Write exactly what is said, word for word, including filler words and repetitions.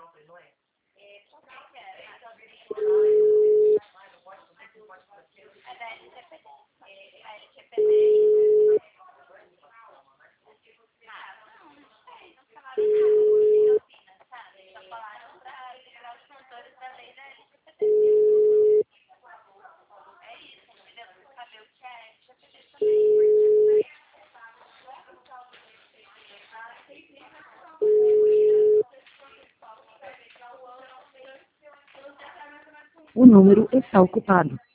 É da L G P D. A L G P D. Ah, não, não sei. Não falaram nada de Campinas, sabe? Só falaram pra livrar os cantores da lei da L G P D. É isso, entendeu? Pra saber o que é L G P D também. O número está ocupado.